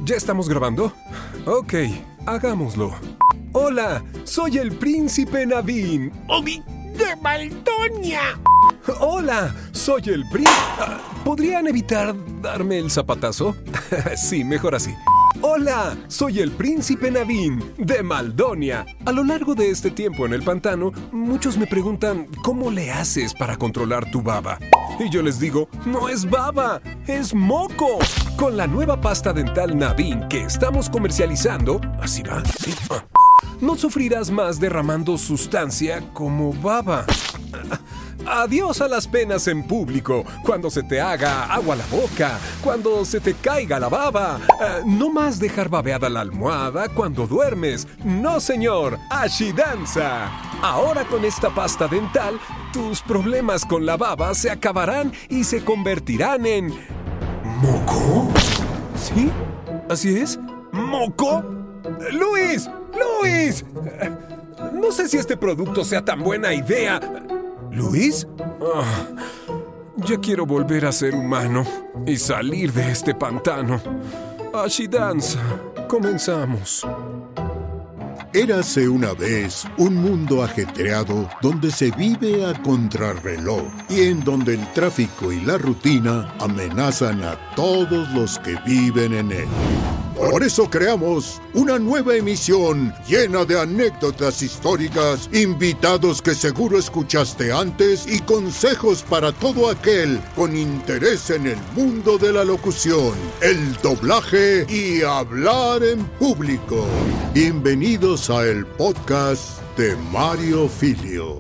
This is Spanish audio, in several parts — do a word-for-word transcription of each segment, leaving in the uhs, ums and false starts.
¿Ya estamos grabando? Ok, hagámoslo. Hola, soy el príncipe Naveen. ¡Obi de Maldonia! Hola, soy el príncipe... ¿Podrían evitar darme el zapatazo? Sí, mejor así. Hola, soy el príncipe Naveen de Maldonia. A lo largo de este tiempo en el pantano, muchos me preguntan ¿cómo le haces para controlar tu baba? Y yo les digo, no es baba, es moco. Con la nueva pasta dental Naveen que estamos comercializando, así va, ¿sí? No sufrirás más derramando sustancia como baba. Adiós a las penas en público, cuando se te haga agua la boca, cuando se te caiga la baba. Uh, no más dejar babeada la almohada cuando duermes. No, señor, Ashidanza. Ahora con esta pasta dental, tus problemas con la baba se acabarán y se convertirán en... ¿moco? ¿Sí? ¿Así es? ¿Moco? ¡Luis! ¡Luis! No sé si este producto sea tan buena idea... ¿Luis? Oh, ya quiero volver a ser humano y salir de este pantano. Ashidanza, comenzamos. Érase una vez un mundo ajetreado donde se vive a contrarreloj y en donde el tráfico y la rutina amenazan a todos los que viven en él. Por eso creamos una nueva emisión llena de anécdotas históricas, invitados que seguro escuchaste antes y consejos para todo aquel con interés en el mundo de la locución, el doblaje y hablar en público. Bienvenidos a el podcast de Mario Filio.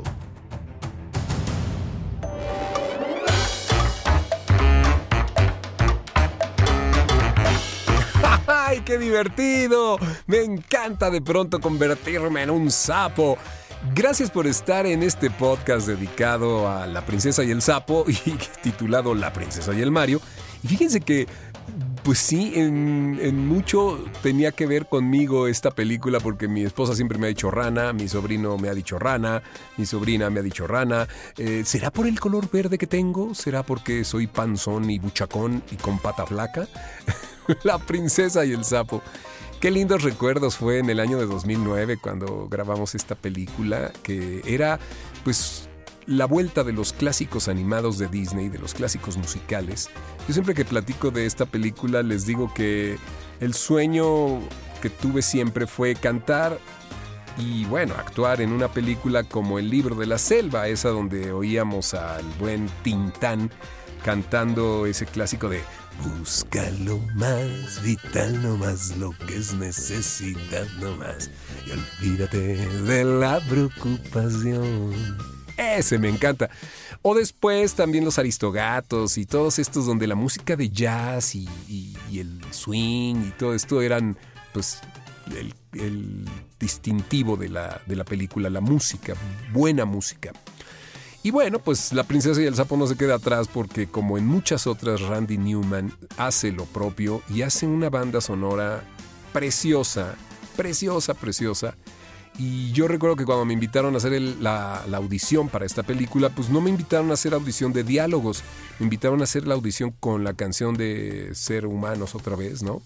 ¡Ay, qué divertido! Me encanta de pronto convertirme en un sapo. Gracias por estar en este podcast dedicado a la princesa y el sapo y titulado La princesa y el Mario. Y fíjense que, pues sí, en, en mucho tenía que ver conmigo esta película porque mi esposa siempre me ha dicho rana, mi sobrino me ha dicho rana, mi sobrina me ha dicho rana. Eh, ¿Será por el color verde que tengo? ¿Será porque soy panzón y buchacón y con pata flaca? La princesa y el sapo. Qué lindos recuerdos fue en el año de dos mil nueve cuando grabamos esta película, que era, pues, la vuelta de los clásicos animados de Disney, de los clásicos musicales. Yo siempre que platico de esta película les digo que el sueño que tuve siempre fue cantar y, bueno, actuar en una película como El libro de la selva, esa donde oíamos al buen Tintán cantando ese clásico de busca lo más vital, no más lo que es necesidad, no más, y olvídate de la preocupación. Ese me encanta. O después también los Aristogatos y todos estos donde la música de jazz y, y, y el swing y todo esto eran, pues, el, el distintivo de la, de la película, la música, buena música. Y bueno, pues La princesa y el sapo no se queda atrás porque, como en muchas otras, Randy Newman hace lo propio y hace una banda sonora preciosa, preciosa, preciosa. Y yo recuerdo que cuando me invitaron a hacer el, la, la audición para esta película, pues no me invitaron a hacer audición de diálogos, me invitaron a hacer la audición con la canción de Ser Humanos otra vez, ¿no?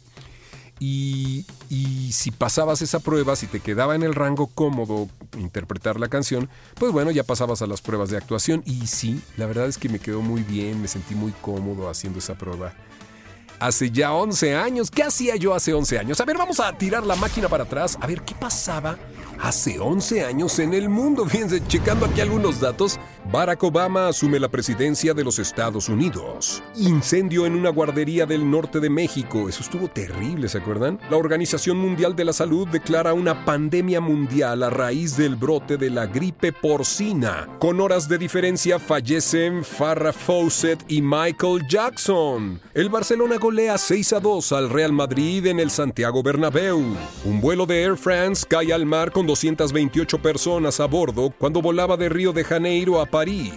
Y, y si pasabas esa prueba, si te quedaba en el rango cómodo interpretar la canción, pues bueno, ya pasabas a las pruebas de actuación. Y sí, la verdad es que me quedó muy bien, me sentí muy cómodo haciendo esa prueba. Hace ya once años, ¿qué hacía yo hace once años? A ver, vamos a tirar la máquina para atrás, a ver qué pasaba hace once años en el mundo. Fíjense, checando aquí algunos datos. Barack Obama asume la presidencia de los Estados Unidos. Incendio en una guardería del norte de México. Eso estuvo terrible, ¿se acuerdan? La Organización Mundial de la Salud declara una pandemia mundial a raíz del brote de la gripe porcina. Con horas de diferencia fallecen Farrah Fawcett y Michael Jackson. El Barcelona golea seis a dos al Real Madrid en el Santiago Bernabéu. Un vuelo de Air France cae al mar con doscientas veintiocho personas a bordo cuando volaba de Río de Janeiro a París.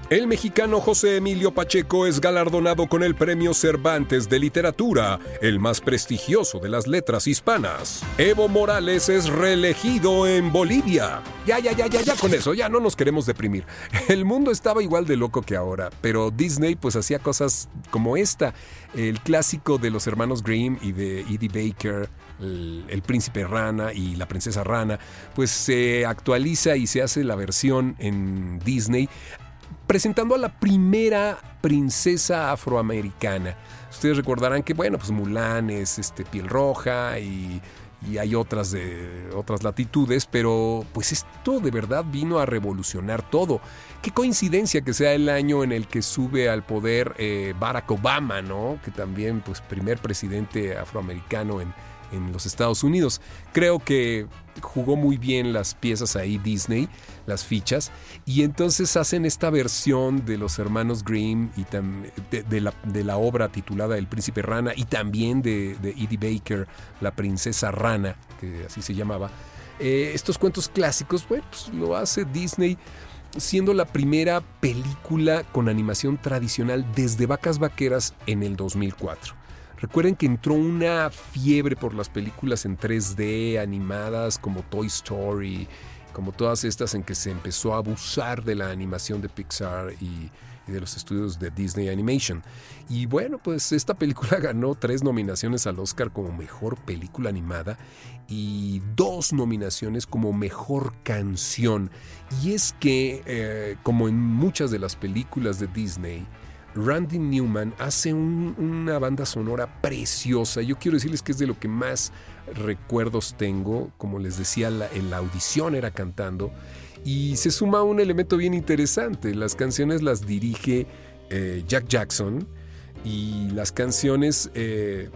El mexicano José Emilio Pacheco es galardonado con el Premio Cervantes de Literatura, el más prestigioso de las letras hispanas. Evo Morales es reelegido en Bolivia. Ya, ya, ya, ya, ya con eso, ya no nos queremos deprimir. El mundo estaba igual de loco que ahora, pero Disney pues hacía cosas como esta. El clásico de los hermanos Grimm y de Edie Baker, el, el príncipe rana y la princesa rana, pues se actualiza y se hace la versión en Disney, presentando a la primera princesa afroamericana. Ustedes recordarán que, bueno, pues Mulan es este, piel roja y, y hay otras de otras latitudes, pero pues esto de verdad vino a revolucionar todo. Qué coincidencia que sea el año en el que sube al poder eh, Barack Obama, ¿no? Que también, pues, primer presidente afroamericano en, en los Estados Unidos. Creo que jugó muy bien las piezas ahí Disney, las fichas, y entonces hacen esta versión de los hermanos Grimm y tam, de, de, la, de la obra titulada El Príncipe Rana y también de, de Edie Baker, La Princesa Rana, que así se llamaba. Eh, estos cuentos clásicos, bueno, pues lo hace Disney, siendo la primera película con animación tradicional desde Vacas Vaqueras en el dos mil cuatro. Recuerden que entró una fiebre por las películas en tres D animadas como Toy Story, como todas estas en que se empezó a abusar de la animación de Pixar y, y de los estudios de Disney Animation. Y bueno, pues esta película ganó tres nominaciones al Oscar como Mejor Película Animada y dos nominaciones como Mejor Canción. Y es que, eh, como en muchas de las películas de Disney, Randy Newman hace un, una banda sonora preciosa. Yo quiero decirles que es de lo que más recuerdos tengo. Como les decía, la, en la audición era cantando. Y se suma un elemento bien interesante. Las canciones las dirige eh, Jack Jackson. Y las canciones eh,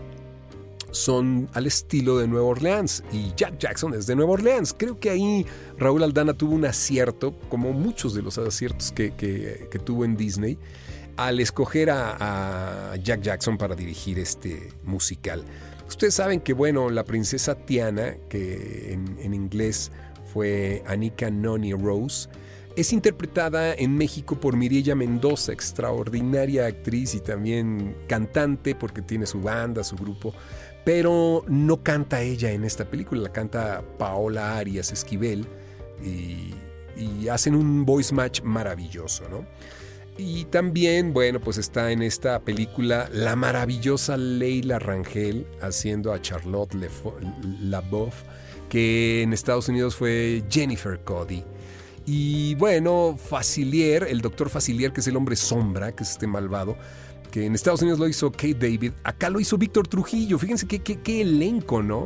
son al estilo de Nueva Orleans. Y Jack Jackson es de Nueva Orleans. Creo que ahí Raúl Aldana tuvo un acierto, como muchos de los aciertos que, que, que tuvo en Disney, al escoger a, a Jack Jackson para dirigir este musical. Ustedes saben que, bueno, la princesa Tiana, que en, en inglés fue Anika Noni Rose, es interpretada en México por Mireya Mendoza, extraordinaria actriz y también cantante, porque tiene su banda, su grupo, pero no canta ella en esta película, la canta Paola Arias Esquivel, y, y hacen un voice match maravilloso, ¿no? Y también, bueno, pues está en esta película la maravillosa Leila Rangel haciendo a Charlotte LaBeouf, que en Estados Unidos fue Jennifer Cody. Y bueno, Facilier, el doctor Facilier, que es el hombre sombra, que es este malvado, que en Estados Unidos lo hizo Kate David, acá lo hizo Víctor Trujillo. Fíjense qué, qué, qué elenco, ¿no?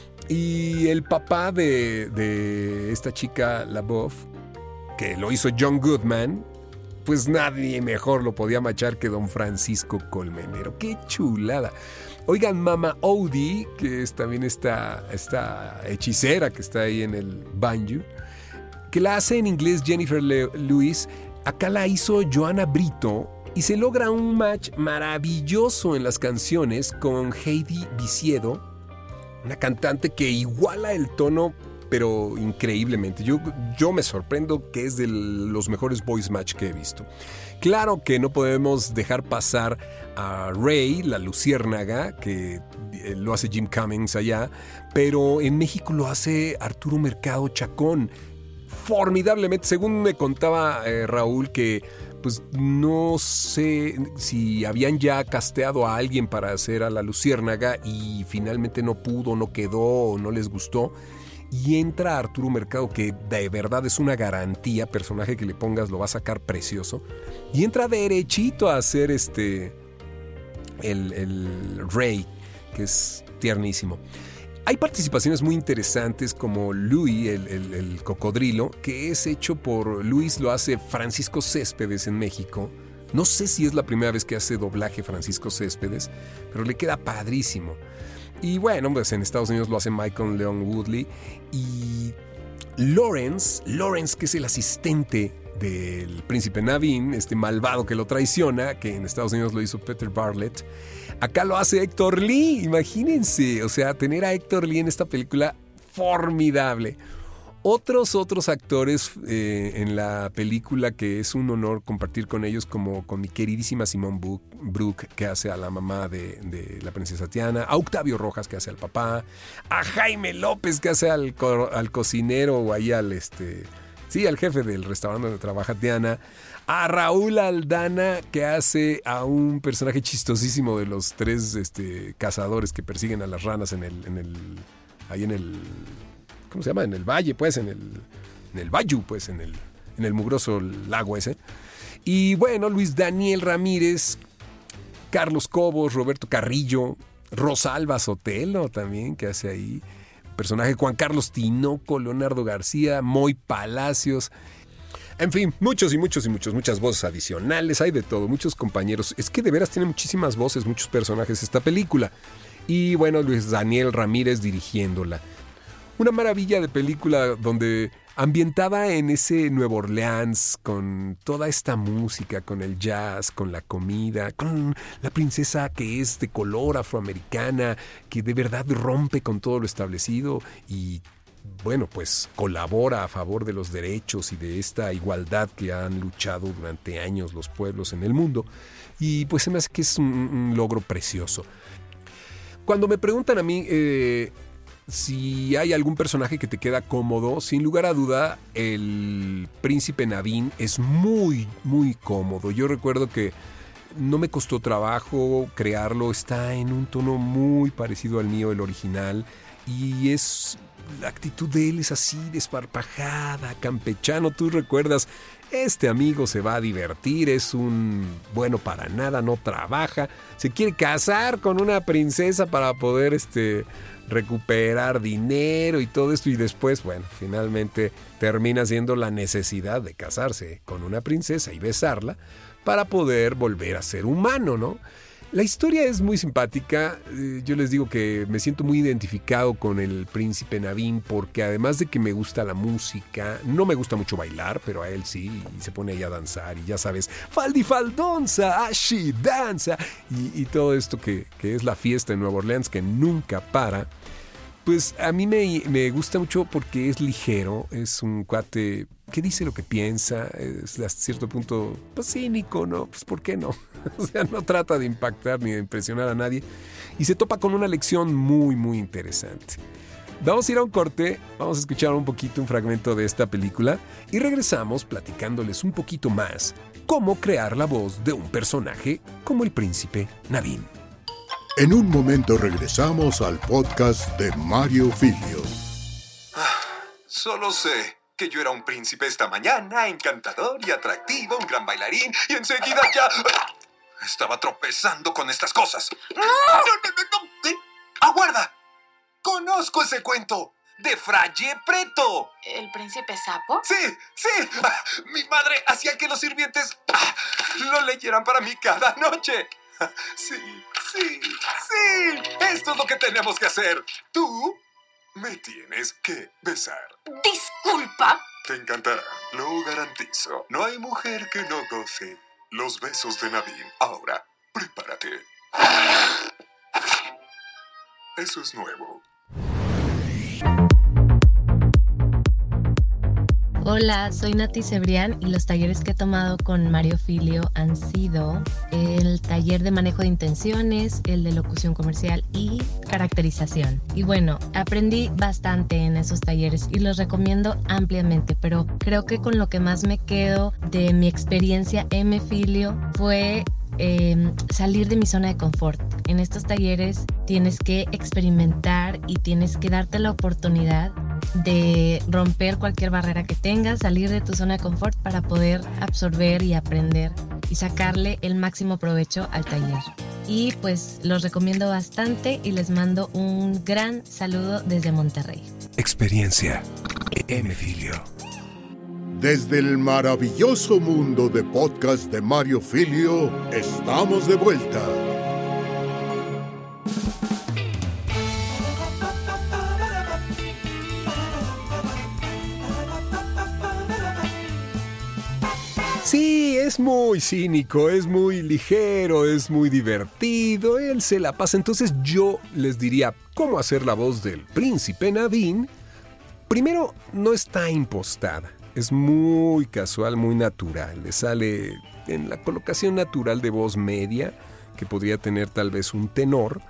Y el papá de, de esta chica LaBeouf, que lo hizo John Goodman, pues nadie mejor lo podía machar que don Francisco Colmenero. ¡Qué chulada! Oigan, Mama Odie, que es también esta, esta hechicera que está ahí en el banjo, que la hace en inglés Jennifer Le- Lewis, acá la hizo Joana Brito, y se logra un match maravilloso en las canciones con Heidi Viciedo, una cantante que iguala el tono, pero increíblemente. Yo, yo me sorprendo que es de los mejores voice match que he visto. Claro que no podemos dejar pasar a Ray, la luciérnaga, que lo hace Jim Cummings allá, pero en México lo hace Arturo Mercado Chacón. Formidablemente, según me contaba eh, Raúl, que pues no sé si habían ya casteado a alguien para hacer a la luciérnaga y finalmente no pudo, no quedó o no les gustó. Y entra Arturo Mercado, que de verdad es una garantía, personaje que le pongas lo va a sacar precioso. Y entra derechito a hacer este el, el Rey, que es tiernísimo. Hay participaciones muy interesantes como Louis, el, el, el cocodrilo, que es hecho por Luis, lo hace Francisco Céspedes en México. No sé si es la primera vez que hace doblaje Francisco Céspedes, pero le queda padrísimo. Y bueno, pues en Estados Unidos lo hace Michael Leon Woodley. Y Lawrence, Lawrence, que es el asistente del príncipe Naveen, este malvado que lo traiciona, que en Estados Unidos lo hizo Peter Bartlett, acá lo hace Héctor Lee, imagínense, o sea, tener a Héctor Lee en esta película, formidable. Otros, otros actores eh, en la película que es un honor compartir con ellos, como con mi queridísima Simone Brooke, que hace a la mamá de, de la princesa Tiana, a Octavio Rojas, que hace al papá, a Jaime López, que hace al, co- al cocinero o ahí al, este, sí, al jefe del restaurante donde trabaja Tiana, a Raúl Aldana, que hace a un personaje chistosísimo de los tres este, cazadores que persiguen a las ranas en el, en el, ahí en el... ¿Cómo se llama? En el valle, pues, en el, en el bayou, pues, en el, en el mugroso lago ese. Y bueno, Luis Daniel Ramírez, Carlos Cobos, Roberto Carrillo, Rosalba Sotelo también, que hace ahí personaje, Juan Carlos Tinoco, Leonardo García, Moy Palacios. En fin, muchos y muchos y muchos, muchas voces adicionales, hay de todo, muchos compañeros. Es que de veras tiene muchísimas voces, muchos personajes esta película. Y bueno, Luis Daniel Ramírez dirigiéndola. Una maravilla de película donde ambientada en ese Nueva Orleans, con toda esta música, con el jazz, con la comida, con la princesa que es de color afroamericana, que de verdad rompe con todo lo establecido y, bueno, pues colabora a favor de los derechos y de esta igualdad que han luchado durante años los pueblos en el mundo. Y pues se me hace que es un, un logro precioso. Cuando me preguntan a mí... Eh, Si hay algún personaje que te queda cómodo, sin lugar a duda, el príncipe Naveen es muy, muy cómodo. Yo recuerdo que no me costó trabajo crearlo, está en un tono muy parecido al mío, el original, y es... la actitud de él es así, desparpajada, campechano. Tú recuerdas, este amigo se va a divertir, es un bueno para nada, no trabaja, se quiere casar con una princesa para poder este, recuperar dinero y todo esto, y después, bueno, finalmente termina siendo la necesidad de casarse con una princesa y besarla para poder volver a ser humano, ¿no? La historia es muy simpática. Yo les digo que me siento muy identificado con el príncipe Naveen porque además de que me gusta la música, no me gusta mucho bailar, pero a él sí, y se pone ahí a danzar y ya sabes, faldifaldonza, ashi, danza y, y todo esto que, que es la fiesta en Nueva Orleans que nunca para. Pues a mí me, me gusta mucho porque es ligero, es un cuate que dice lo que piensa, es hasta cierto punto pues cínico, ¿no? Pues ¿por qué no? O sea, no trata de impactar ni de impresionar a nadie y se topa con una lección muy, muy interesante. Vamos a ir a un corte, vamos a escuchar un poquito un fragmento de esta película y regresamos platicándoles un poquito más cómo crear la voz de un personaje como el príncipe Naveen. En un momento regresamos al podcast de Mario Filio. Ah, solo sé que yo era un príncipe esta mañana, encantador y atractivo, un gran bailarín, y enseguida ya... estaba tropezando con estas cosas. ¡No! ¡No, no, no! ¿Eh? ¡Aguarda! ¡Conozco ese cuento! ¡De Fraye Preto! ¿El príncipe sapo? ¡Sí! ¡Sí! Ah, mi madre hacía que los sirvientes ah, lo leyeran para mí cada noche. Sí, sí, sí. Esto es lo que tenemos que hacer. Tú me tienes que besar. Disculpa. Te encantará, lo garantizo. No hay mujer que no goce los besos de Naveen. Ahora, prepárate. Eso es nuevo. Hola, soy Nati Cebrián y los talleres que he tomado con Mario Filio han sido el taller de manejo de intenciones, el de locución comercial y caracterización. Y bueno, aprendí bastante en esos talleres y los recomiendo ampliamente, pero creo que con lo que más me quedo de mi experiencia M Filio fue eh, salir de mi zona de confort. En estos talleres tienes que experimentar y tienes que darte la oportunidad de romper cualquier barrera que tengas, salir de tu zona de confort para poder absorber y aprender y sacarle el máximo provecho al taller. Y pues los recomiendo bastante y les mando un gran saludo desde Monterrey. Experiencia M Filio. Desde el maravilloso mundo de podcast de Mario Filio, estamos de vuelta. Sí, es muy cínico, es muy ligero, es muy divertido, él se la pasa. Entonces yo les diría cómo hacer la voz del príncipe Naveen Primero, no está impostada. Es muy casual, muy natural. Le sale en la colocación natural de voz media, que podría tener tal vez un tenor,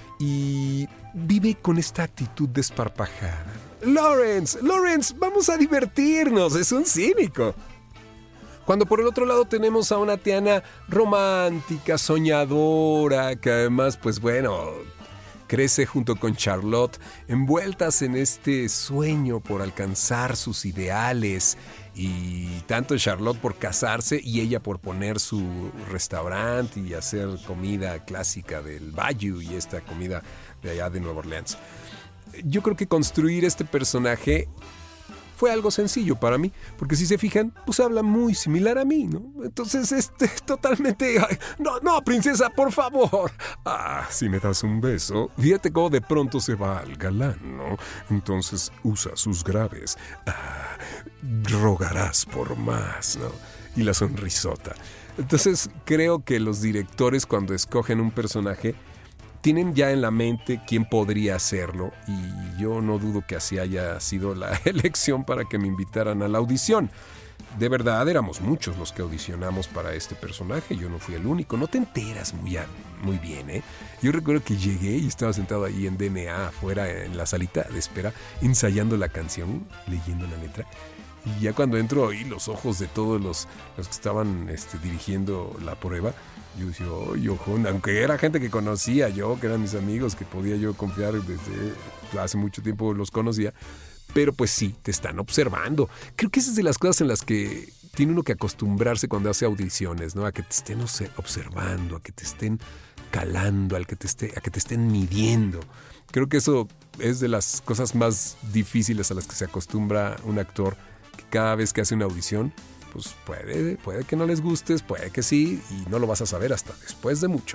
y vive con esta actitud desparpajada. Lawrence, Lawrence, vamos a divertirnos, es un cínico. Cuando por el otro lado tenemos a una Tiana romántica, soñadora, que además, pues bueno, crece junto con Charlotte, envueltas en este sueño por alcanzar sus ideales, y tanto Charlotte por casarse y ella por poner su restaurante y hacer comida clásica del Bayou y esta comida de allá de Nueva Orleans. Yo creo que construir este personaje fue algo sencillo para mí, porque si se fijan, pues habla muy similar a mí, ¿no? Entonces, este, totalmente... Ay, no, no, princesa, por favor. Ah, si me das un beso, fíjate cómo de pronto se va al galán, ¿no? Entonces usa sus graves. Ah, rogarás por más, ¿no? Y la sonrisota. Entonces, creo que los directores, cuando escogen un personaje, tienen ya en la mente quién podría hacerlo, y yo no dudo que así haya sido la elección para que me invitaran a la audición. De verdad, éramos muchos los que audicionamos para este personaje, yo no fui el único. No te enteras muy, a, muy bien, ¿eh? Yo recuerdo que llegué y estaba sentado ahí en D N A, afuera en la salita de espera, ensayando la canción, leyendo la letra. Y ya cuando entro oí los ojos de todos los, los que estaban este, dirigiendo la prueba. Yo decía, oye, ojo, aunque era gente que conocía yo, que eran mis amigos, que podía yo confiar desde hace mucho tiempo los conocía, pero pues sí, te están observando. Creo que esa es de las cosas en las que tiene uno que acostumbrarse cuando hace audiciones, ¿no? A que te estén observando, a que te estén calando, a que te, esté, a que te estén midiendo. Creo que eso es de las cosas más difíciles a las que se acostumbra un actor, que cada vez que hace una audición, pues puede, puede que no les gustes, puede que sí, y no lo vas a saber hasta después de mucho.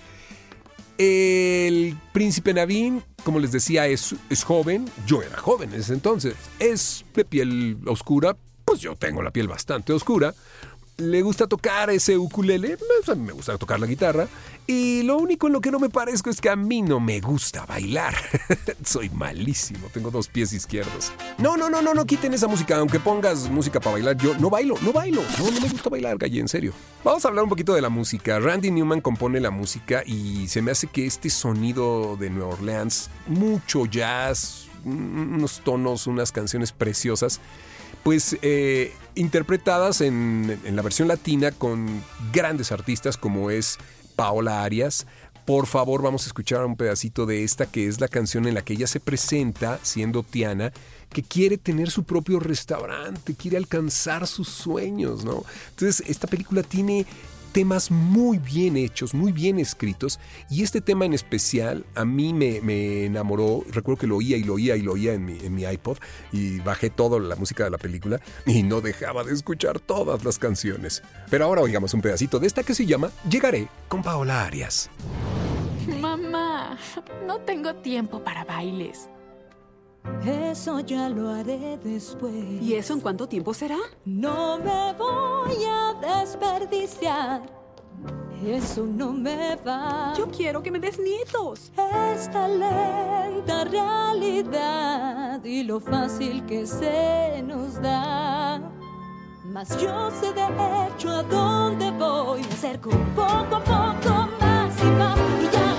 El príncipe Naveen, como les decía, es, es joven. Yo era joven en ese entonces. Es de piel oscura, pues yo tengo la piel bastante oscura. Le gusta tocar ese ukulele, a mí me gusta tocar la guitarra, y lo único en lo que no me parezco es que a mí no me gusta bailar. Soy malísimo, tengo dos pies izquierdos. No, no, no, no, no quiten esa música, aunque pongas música para bailar, yo no bailo, no bailo, no, no me gusta bailar, Galle, en serio. Vamos a hablar un poquito de la música. Randy Newman compone la música y se me hace que este sonido de Nueva Orleans, mucho jazz, unos tonos, unas canciones preciosas, pues eh, interpretadas en, en la versión latina con grandes artistas como es Paola Arias. Por favor, vamos a escuchar un pedacito de esta, que es la canción en la que ella se presenta siendo Tiana, que quiere tener su propio restaurante, quiere alcanzar sus sueños, ¿no? Entonces, esta película tiene temas muy bien hechos, muy bien escritos, y este tema en especial a mí me, me enamoró. Recuerdo que lo oía y lo oía y lo oía en mi, en mi iPod, y bajé toda la música de la película y no dejaba de escuchar todas las canciones. Pero ahora oigamos un pedacito de esta que se llama Llegaré, con Paola Arias. Mamá, no tengo tiempo para bailes. Eso ya lo haré después. ¿Y eso en cuánto tiempo será? No me voy a desperdiciar. Eso no me va. Yo quiero que me des nietos. Esta lenta realidad y lo fácil que se nos da. Mas yo sé de hecho a dónde voy. Me acerco poco a poco más y más. Y ya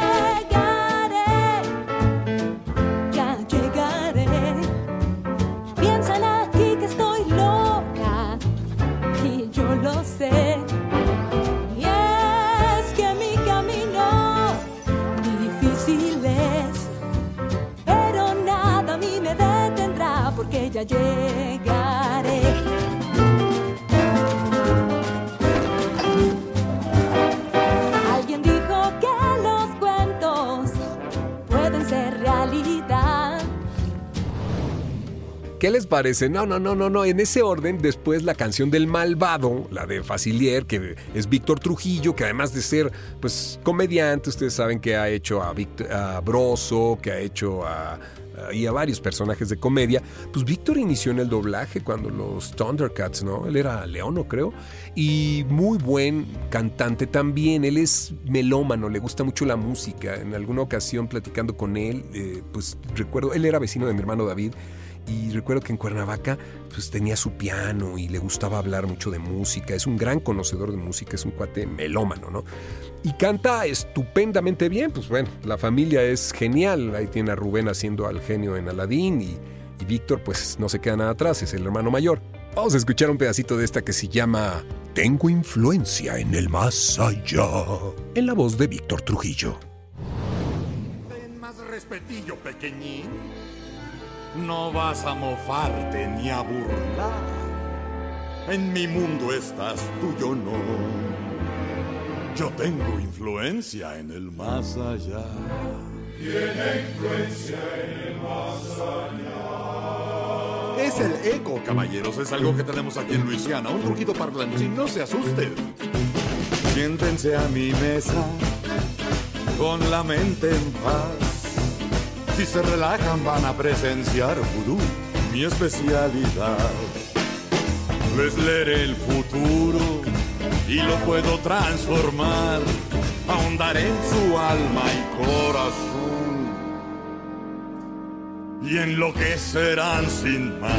lo sé, y es que mi camino difícil es, pero nada a mí me detendrá, porque ya llegaré. Alguien dijo que los cuentos pueden ser realidad. ¿Qué les parece? No, no, no, no, no. En ese orden, después la canción del malvado, la de Facilier, que es Víctor Trujillo, que además de ser, pues, comediante, ustedes saben que ha hecho a, Víctor, a Broso, que ha hecho a, a, y a varios personajes de comedia. Pues Víctor inició en el doblaje cuando los Thundercats, ¿no? Él era leono, creo. Y muy buen cantante también. Él es melómano, le gusta mucho la música. En alguna ocasión, platicando con él, eh, pues recuerdo, él era vecino de mi hermano David, y recuerdo que en Cuernavaca pues tenía su piano y le gustaba hablar mucho de música. Es un gran conocedor de música, es un cuate melómano, ¿no? Y canta estupendamente bien. Pues bueno, la familia es genial. Ahí tiene a Rubén haciendo al genio en Aladín y, y Víctor pues no se queda nada atrás, es el hermano mayor. Vamos a escuchar un pedacito de esta que se llama Tengo influencia en el más allá, en la voz de Víctor Trujillo. Ten más respetillo, pequeñín. No vas a mofarte ni a burlar. En mi mundo estás tú, yo no. Yo tengo influencia en el más allá. Tiene influencia en el más allá. Es el eco, caballeros. Es algo que tenemos aquí en Luisiana. Un truquito parlanchín, no se asusten. Siéntense a mi mesa con la mente en paz. Si se relajan van a presenciar vudú, mi especialidad. Les leeré el futuro y lo puedo transformar. Ahondaré en su alma y corazón y enloquecerán sin más.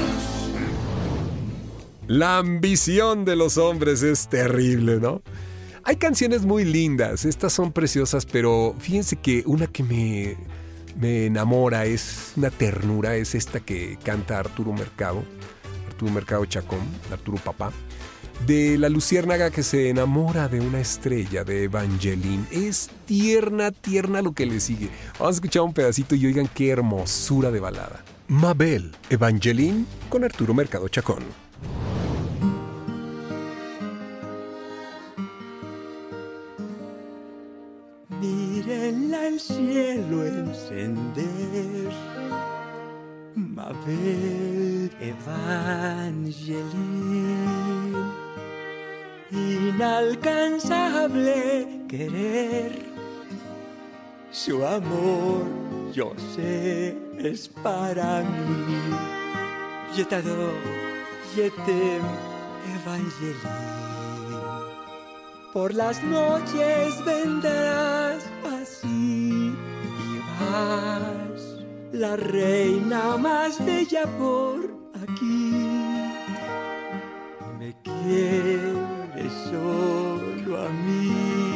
La ambición de los hombres es terrible, ¿no? Hay canciones muy lindas, estas son preciosas, pero fíjense que una que me, me enamora, es una ternura, es esta que canta Arturo Mercado, Arturo Mercado Chacón, Arturo Papá, de la luciérnaga que se enamora de una estrella, de Evangeline. Es tierna, tierna lo que le sigue. Vamos a escuchar un pedacito y oigan qué hermosura de balada. Mabel, Evangeline con Arturo Mercado Chacón. Mírenla al cielo encender, Mabel, Evangeline, inalcanzable querer, su amor yo sé es para mí. Je t'adore, je t'aime, Evangeline. Por las noches vendrás así y vas, la reina más bella por aquí. Me quieres solo a mí.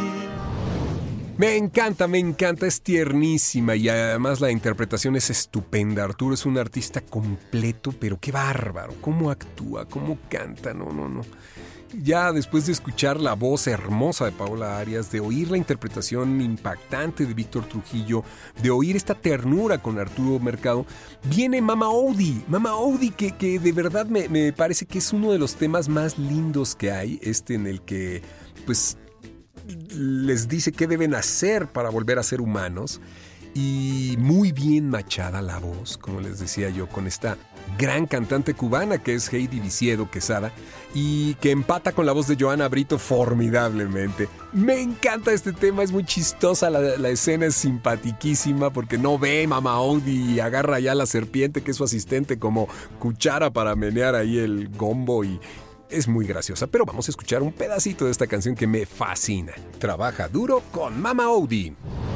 Me encanta, me encanta, es tiernísima y además la interpretación es estupenda. Arturo es un artista completo, pero qué bárbaro, cómo actúa, cómo canta, no, no, no. Ya después de escuchar la voz hermosa de Paola Arias, de oír la interpretación impactante de Víctor Trujillo, de oír esta ternura con Arturo Mercado, viene Mama Oudhi. Mama Oudhi que, que de verdad me, me parece que es uno de los temas más lindos que hay, este en el que pues les dice qué deben hacer para volver a ser humanos. Y muy bien machada la voz, como les decía yo, con esta gran cantante cubana que es Heidi Viciedo Quesada y que empata con la voz de Joana Brito formidablemente. Me encanta este tema, es muy chistosa, la, la escena es simpatiquísima porque no ve Mama Oudhi y agarra ya a la serpiente que es su asistente como cuchara para menear ahí el gombo y es muy graciosa. Pero vamos a escuchar un pedacito de esta canción que me fascina. Trabaja duro con Mama Oudhi.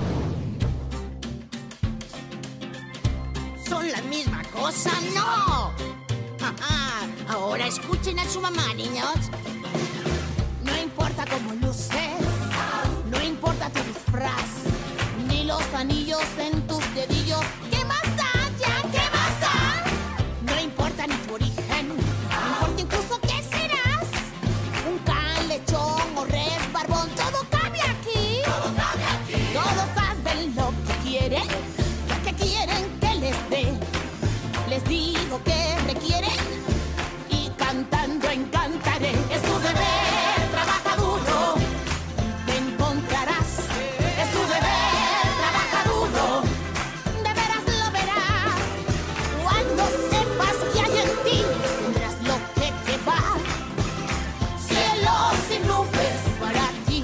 ¿Son la misma cosa? ¡No! Ajá. Ahora escuchen a su mamá, niños. No importa cómo luces, no importa tu disfraz, ni los anillos en tus dedillos. ¿Qué más da ya? ¿Qué más da? No importa ni tu origen, no importa incluso qué serás. Un can, lechón o res, barbón, todo cabe aquí. Todo cabe aquí. Todos saben lo que quieren, lo que quieren que les dé. Les digo que requieren y cantando encantaré. Es tu deber, trabaja duro, te encontrarás. Es tu deber, trabaja duro, de veras lo verás. Cuando sepas que hay en ti, tendrás lo que te va. Cielo sin nubes para ti.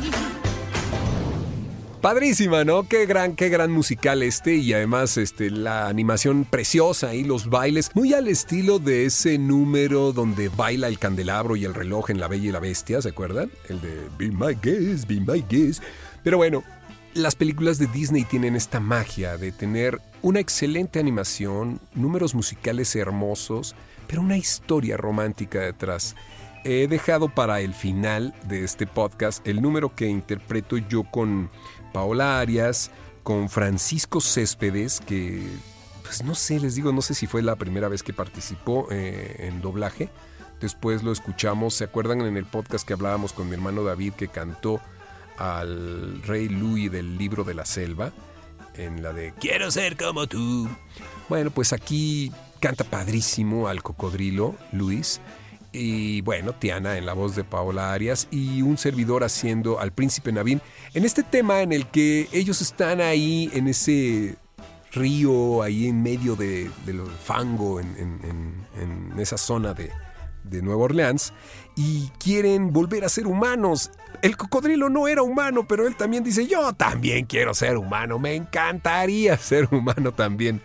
Padrísima, ¿no? Qué gran, qué gran musical este y además este, la animación preciosa y los bailes muy al estilo de ese número donde baila el candelabro y el reloj en La Bella y la Bestia, ¿se acuerdan? El de Be My Guest, Be My Guest. Pero bueno, Las películas de Disney tienen esta magia de tener una excelente animación, números musicales hermosos, pero una historia romántica detrás. He dejado para el final de este podcast el número que interpreto yo con Paola Arias, con Francisco Céspedes, que pues no sé, les digo, no sé si fue la primera vez que participó eh, en doblaje. Después lo escuchamos, ¿se acuerdan en el podcast que hablábamos con mi hermano David que cantó al rey Louis del libro de la selva? En la de Quiero ser como tú. Bueno, pues aquí canta padrísimo al cocodrilo Luis. Y bueno, Tiana en la voz de Paola Arias y un servidor haciendo al príncipe Naveen en este tema en el que ellos están ahí en ese río, ahí en medio de, del fango, en, en, en, en esa zona de, de Nueva Orleans, y quieren volver a ser humanos. El cocodrilo no era humano, pero él también dice, yo también quiero ser humano, me encantaría ser humano también.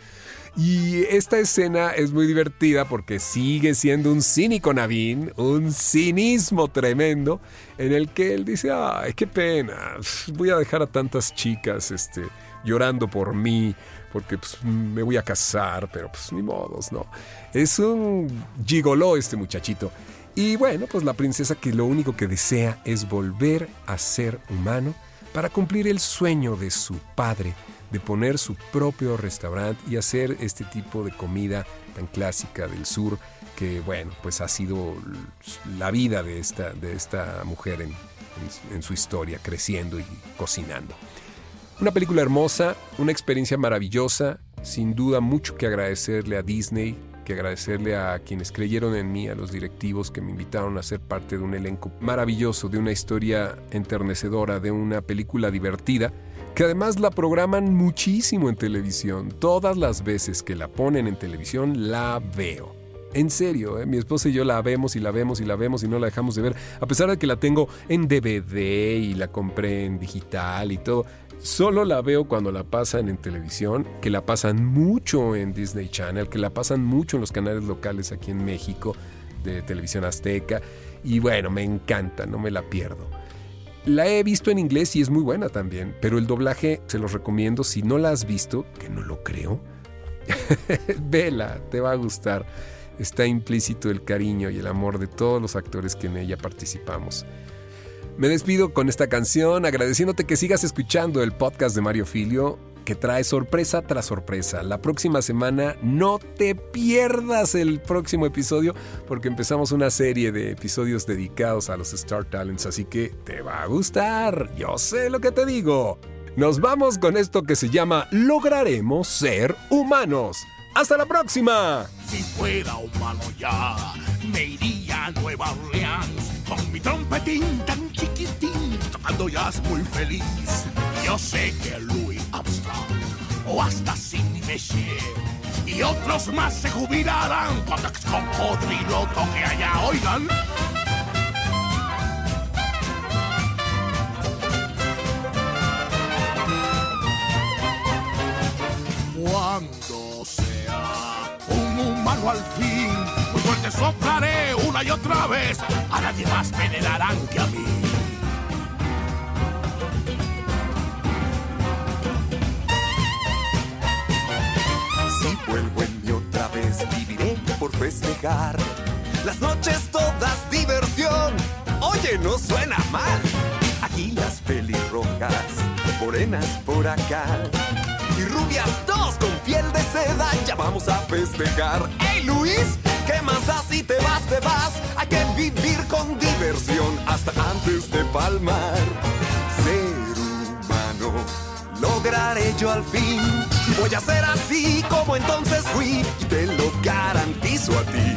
Y esta escena es muy divertida porque sigue siendo un cínico Naveen, un cinismo tremendo, en el que él dice, ay, qué pena, voy a dejar a tantas chicas este, llorando por mí, porque pues, me voy a casar, pero pues ni modos, ¿no? Es un gigoló este muchachito. Y bueno, pues la princesa que lo único que desea es volver a ser humano para cumplir el sueño de su padre, de poner su propio restaurante y hacer este tipo de comida tan clásica del sur que, bueno, pues ha sido la vida de esta, de esta mujer en, en, en su historia, creciendo y cocinando. Una película hermosa, una experiencia maravillosa, sin duda mucho que agradecerle a Disney, que agradecerle a quienes creyeron en mí, a los directivos que me invitaron a ser parte de un elenco maravilloso, de una historia enternecedora, de una película divertida, que además la programan muchísimo en televisión. Todas las veces que la ponen en televisión, la veo. En serio, ¿eh? Mi esposa y yo la vemos y la vemos y la vemos y no la dejamos de ver, a pesar de que la tengo en D V D y la compré en digital y todo. Solo la veo cuando la pasan en televisión, que la pasan mucho en Disney Channel, que la pasan mucho en los canales locales aquí en México, de Televisión Azteca. Y bueno, me encanta, no me la pierdo. La he visto en inglés y es muy buena también, pero el doblaje se los recomiendo. Si no la has visto, que no lo creo, vela, te va a gustar. Está implícito el cariño y el amor de todos los actores que en ella participamos. Me despido con esta canción, agradeciéndote que sigas escuchando el podcast de Mario Filio, que trae sorpresa tras sorpresa. La próxima semana no te pierdas el próximo episodio, porque empezamos una serie de episodios dedicados a los Star Talents, así que te va a gustar, yo sé lo que te digo. Nos vamos con esto que se llama Lograremos ser humanos. ¡Hasta la próxima! Si fuera humano ya, me iría a Nueva Orleans con mi trompetín tan chiquitín, tocando jazz muy feliz. Yo sé que Louis Armstrong o hasta Sidney Bechet y otros más se jubilarán cuando el cocodrilo toque allá, oigan. Cuando sea un humano al fin, muy fuerte soplaré una y otra vez, a nadie más me venerarán que a mí. Si vuelvo en mí otra vez, viviré por festejar. Las noches todas diversión, oye, no suena mal. Aquí las pelirrojas, morenas por acá, y rubias dos con piel de seda, ya vamos a festejar. ¡Hey, Luis! ¿Qué más da si te vas, te vas? Hay que vivir con diversión hasta antes de palmar. Ser humano, lograré yo al fin. Voy a ser así como entonces fui, y te lo garantizo a ti.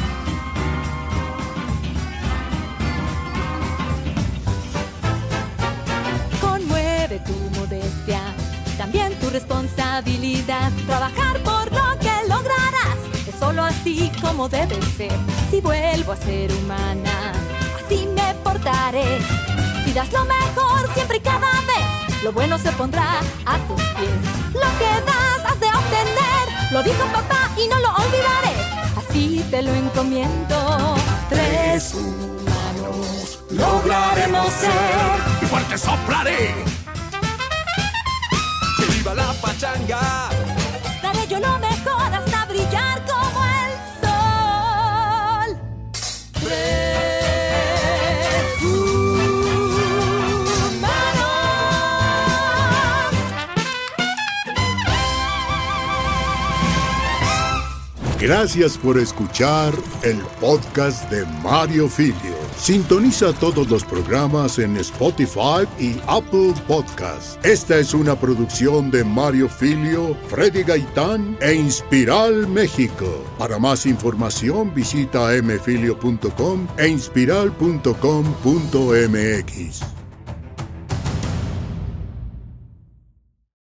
Conmueve tu modestia, también tu responsabilidad. Trabajar por lo que lograrás, es solo así como debe ser. Si vuelvo a ser humana, así me portaré. Si das lo mejor siempre y cada vez, lo bueno se pondrá a tus pies. Lo que das has de obtener, lo dijo papá y no lo olvidaré. Así te lo encomiendo. Tres humanos lograremos ser, y fuerte soplaré Gracias por escuchar el podcast de Mario Filio. Sintoniza todos los programas en Spotify y Apple Podcasts. Esta es una producción de Mario Filio, Freddy Gaitán e Inspiral México. Para más información visita m filio punto com e inspiral punto com punto m x.